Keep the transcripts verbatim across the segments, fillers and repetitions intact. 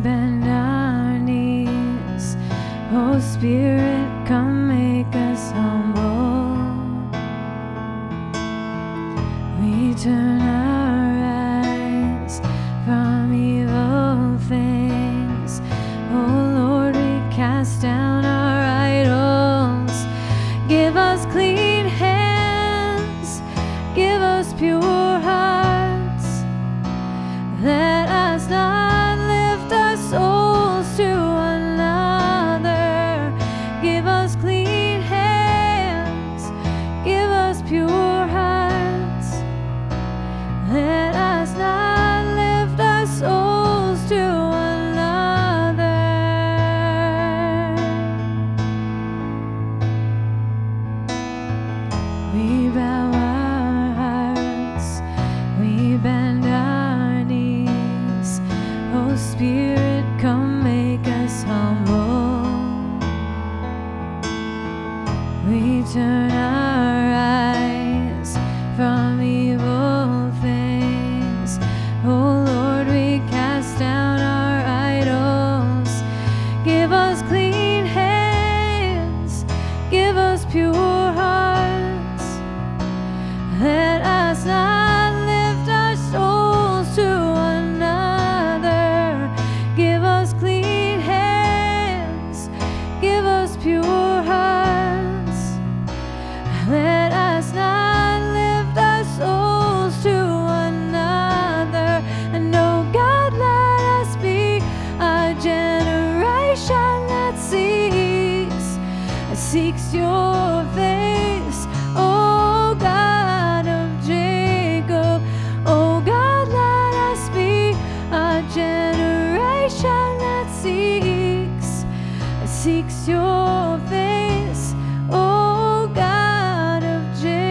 bend our knees. Oh Spirit, come make us humble. We turn our eyes from evil things. Oh Lord, we cast down our idols. Give us clean hands, give us pure hearts. Let us not lift our souls to another. Give us clean hands, give us pure hearts. Let us not lift our souls to another. We bow our hearts, we bend our knees. Oh Spirit, come make us humble. We turn our eyes from evil things. Oh Lord, we cast down our idols. Give us clean hands, give us pure hearts. Let us not lift our souls to another. Give us clean hands, give us pure hearts. Let us not lift our souls to another. And oh God, let us be a generation that seeks, seeks your face, oh God of Jacob. Oh God, let us be a generation that seeks, seeks your face, oh God of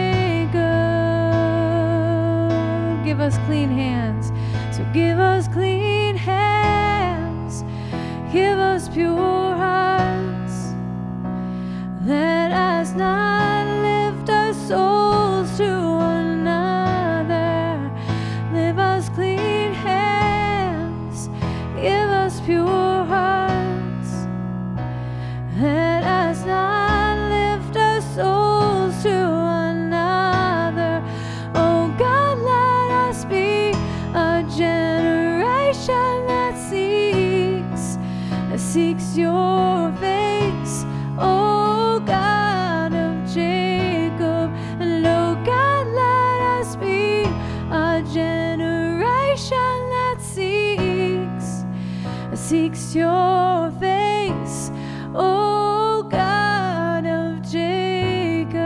Jacob. Give us clean hands, so give us clean hands, give us pure hearts. Let us not lift our souls to another. Give us clean hands, give us pure hearts. Let us not lift our souls to another. Oh God, let us be a generation that seeks, that seeks your face, oh God of Jacob. And oh God, let us be a generation that seeks, seeks your face, oh God of Jacob.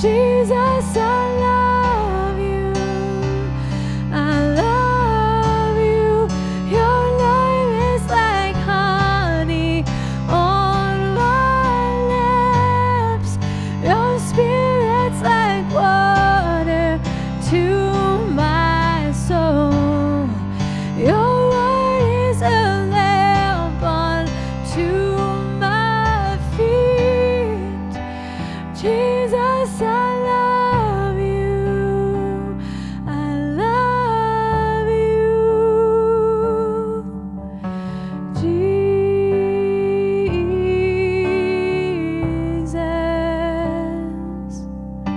Jesus, I love you. I love you. Your love is like honey on my lips. Your spirit's like water to my soul. Your word is a lamp unto my feet. Jesus, I love you. I love you. Jesus.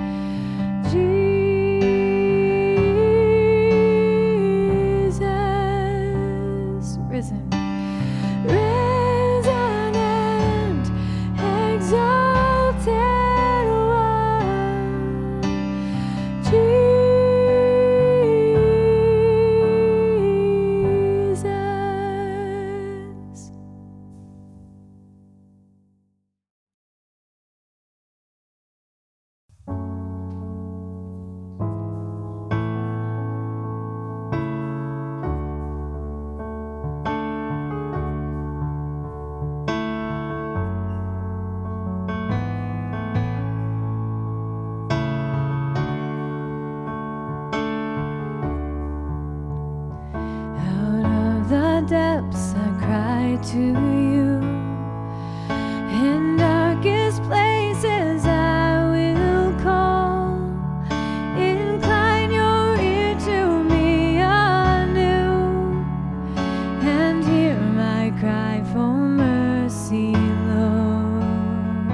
Jesus. Risen. Risen and exalted one. Jesus. Out of the depths I cry to you. In darkest places I will call. Incline your ear to me anew, and hear my cry for mercy, Lord.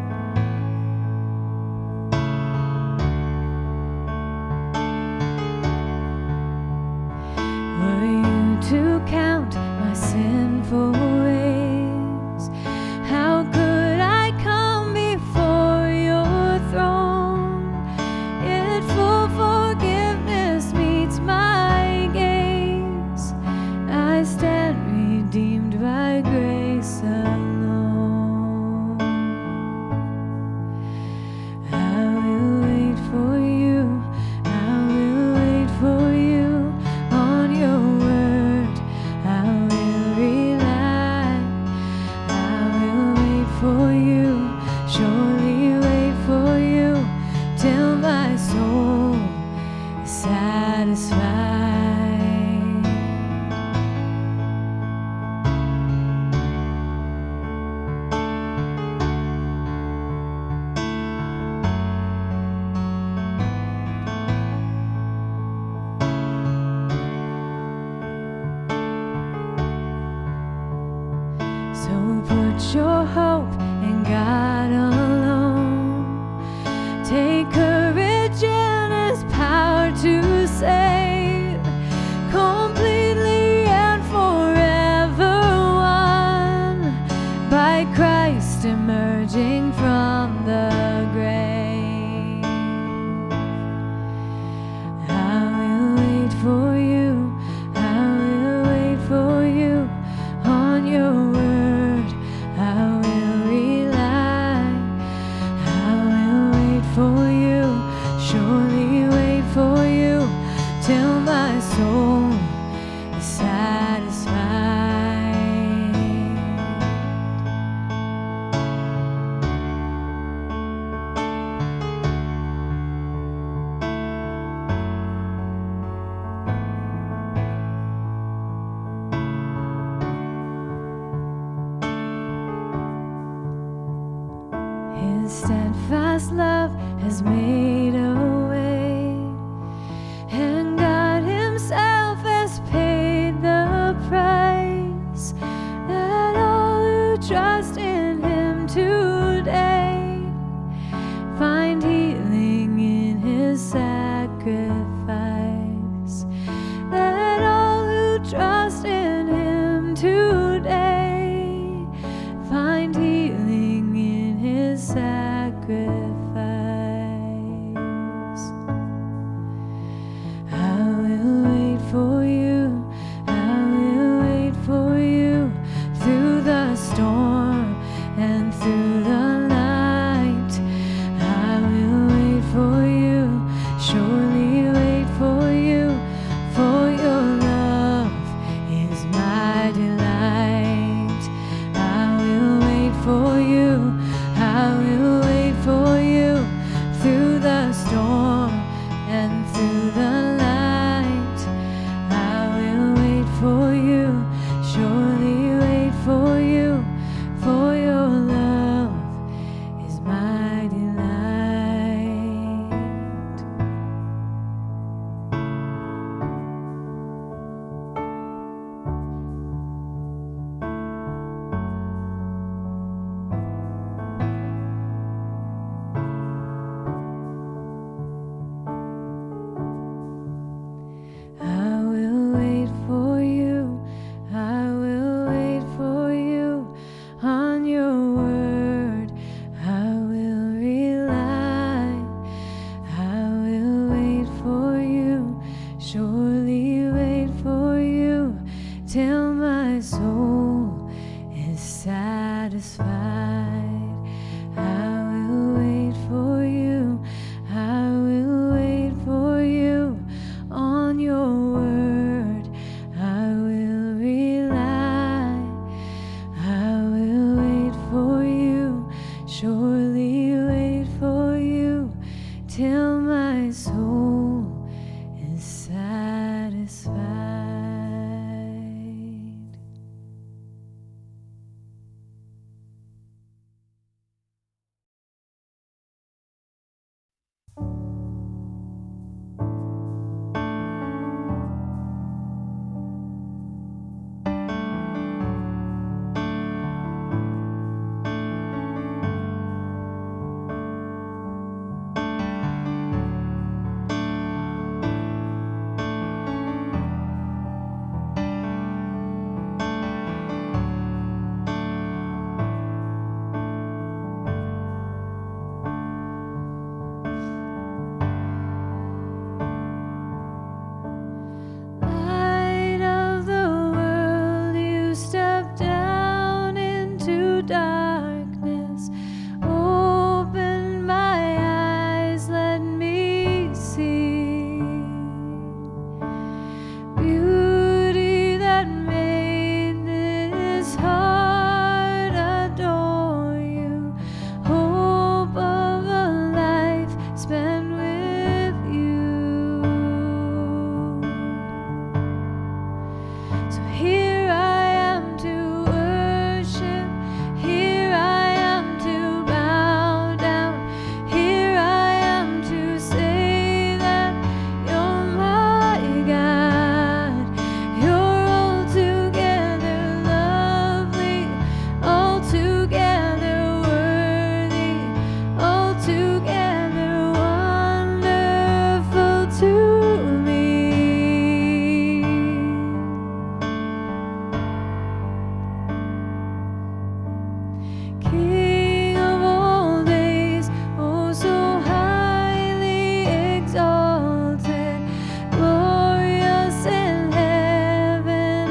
Were you to count my sinful ways, how could I come before your throne? Yet full forgiveness meets my gaze. I stand redeemed by grace alone. I will wait for you. I will wait for you on your word. I will rely. I will wait for you. Surely wait for you till my soul is satisfied. So put your hope in God alone. Take courage in His power to save, completely and forever won by Christ emerging from the grave. I will wait for you. I will wait for you on your word. I will rely. I will wait for you. Surely wait for you till my soul is satisfied. His steadfast love has made a way, and God Himself has paid the price, that all who trust in Him today find healing in His sacrifice, that all who trust in Him today find healing in His sacrifice. till my soul is satisfied. Light of the world, you stepped down into darkness. Open my eyes, let me see beauty that made this heart adore you. Hope of a life spent with you. So here I am to worship, here I am to bow down, here I am to say that you're my God. You're altogether lovely, altogether worthy, altogether wonderful to me. King of all days, oh so highly exalted, glorious in heaven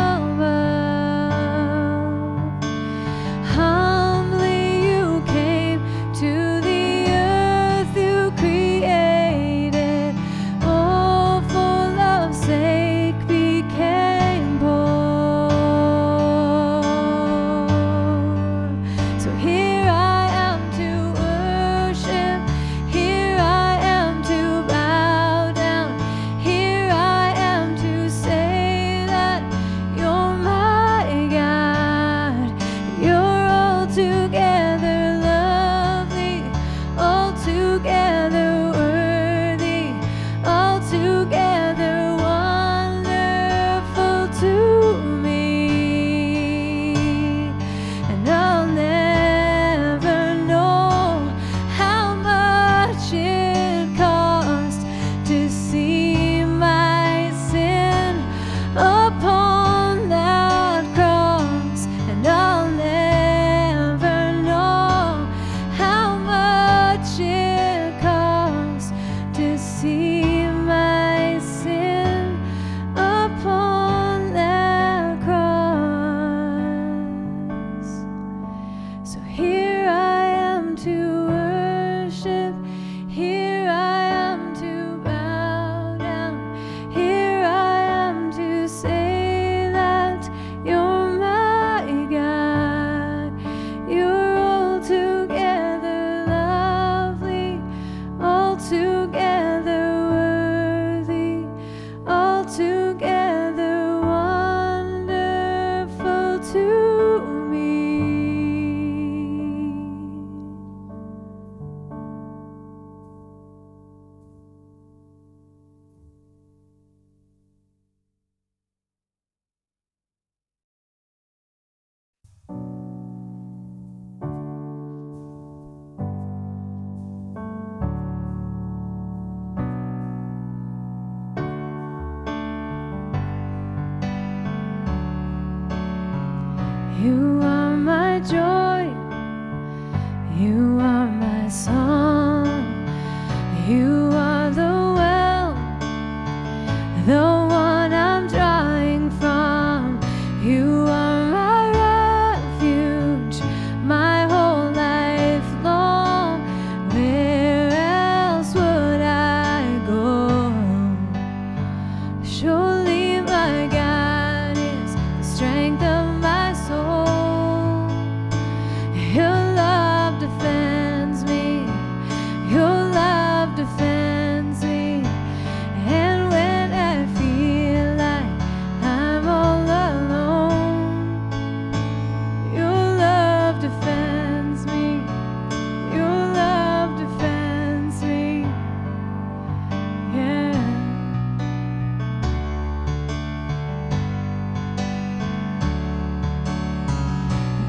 above. Humbly you came to the earth you created, all for love's sake became poor. So here I am to worship, here I am to bow down, here I am to say that you're my God. You're altogether lovely, altogether worthy, altogether wonderful to me. And I'll never know how much it cost to see my sin upon that cross. And I'll never know how much it cost to see my sin upon that cross. So here I am to worship, here I am to bow down, here I am to say that you're my God. You're altogether lovely, altogether worthy, altogether wonderful to me. You are my joy, you are my song, you are the well, the one I'm drawing from. You are my refuge, my whole life long. Where else would I go? Surely my God is the strength of my soul.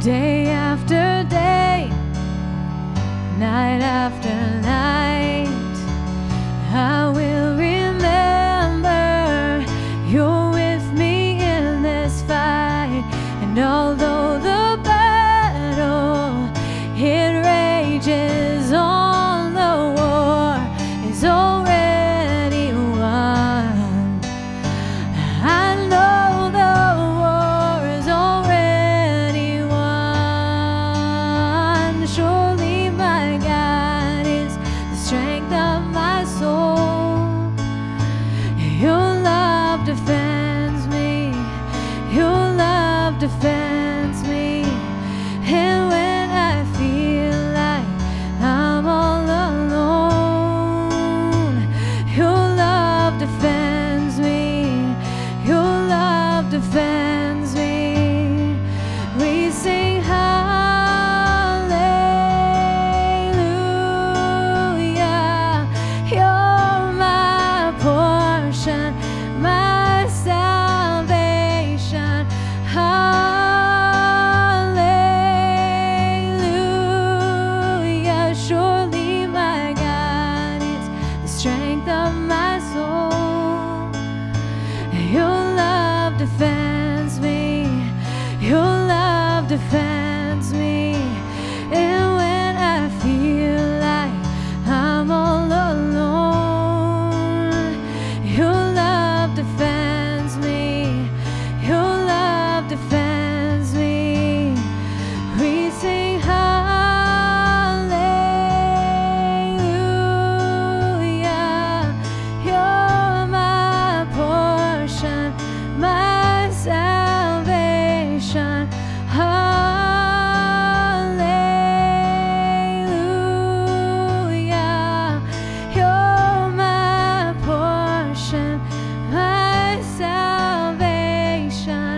day after day, night after night. I will remember you're with me in this fight. And although the battle, it rages on, the war is already won. I know the war is already won. Surely my God is the strength of my soul. Your love defends me. Your love defends me. And when I feel like I'm all alone, your love defends me. Your love defends me. We sing hallelujah. You're my portion, my salvation. Hallelujah. Surely my God is the strength of my soul. Your love defends me. Your love defends me. And when I feel like I'm all alone, your love defends me. Your love defends me. We sing hallelujah. You're my portion, my salvation. Hallelujah. You're my portion, my salvation.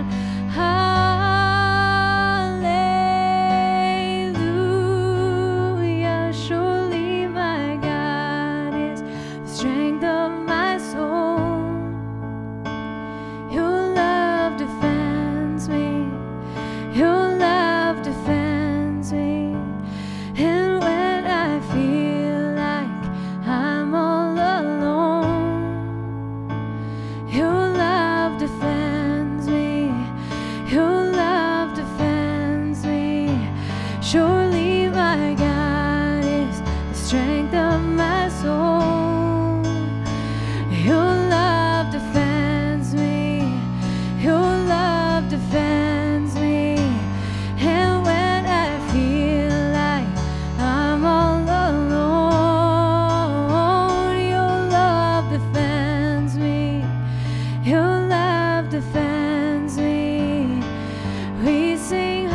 Hallelujah. Surely my God is the strength of my soul. Your love defends me. Your love defends me. And when I feel like I'm all alone, your love defends me. Your love defends me. Surely my God is the strength of my soul. Your love defends me. Your love defends me. And when I feel like I'm all alone, your love defends me. Your love defends me. We sing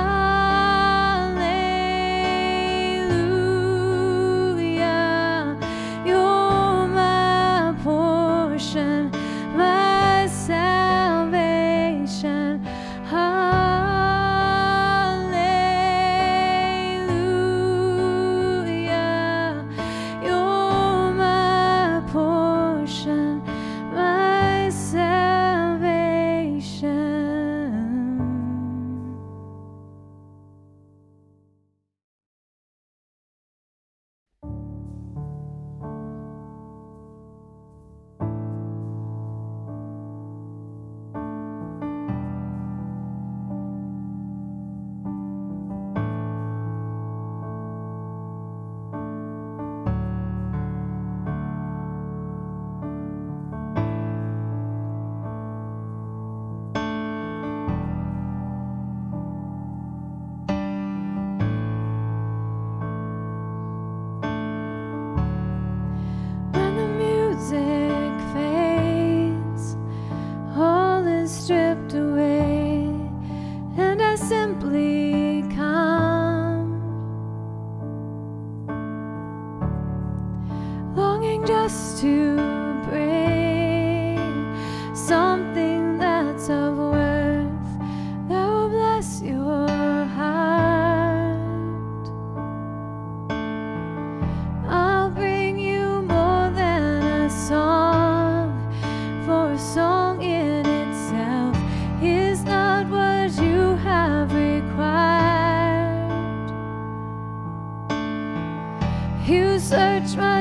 hallelujah. You're my portion, my salvation. Hallelujah. You're my portion, my salvation. When the music fades, all is stripped away, and I simply come, longing just to bring something that's of worth that will bless your heart. I'll bring you more than a song, for a song in itself is not what you have required.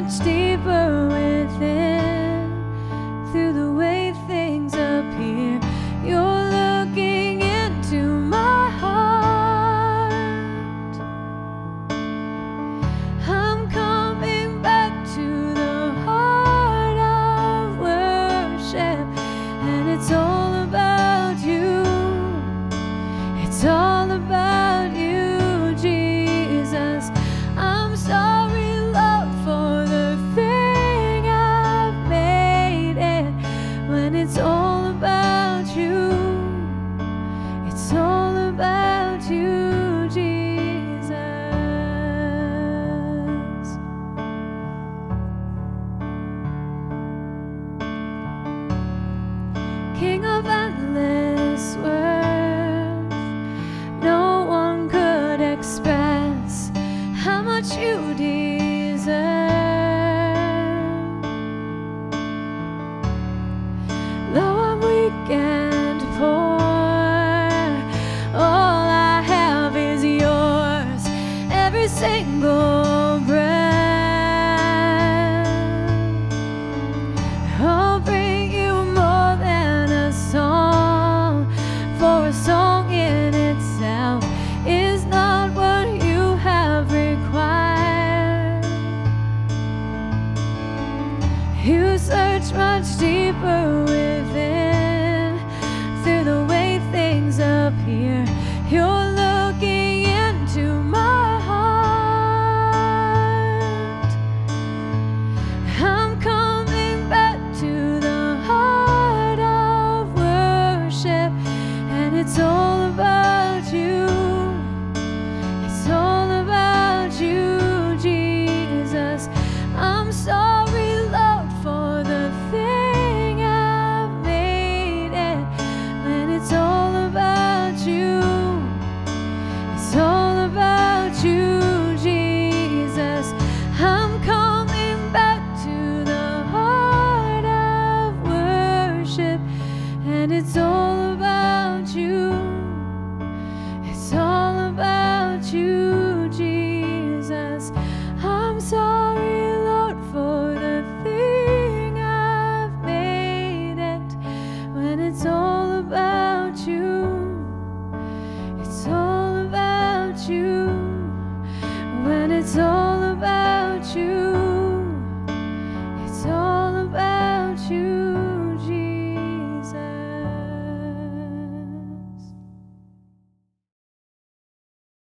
much deeper within. Through the way things appear, you're looking into my heart. I'm coming back to the heart of worship, and it's all about you. It's all about you, Jesus. I'm sorry, Lord, for the thing I've made it. When it's all about you, it's all about you, Jesus. King of endless worth, no one could express how much you deserve. Though I'm weak and poor, all I have is yours. Every single breath, I'll bring you more than a song, for a song in itself is not what you have required. You search much deeper within. Through the way things are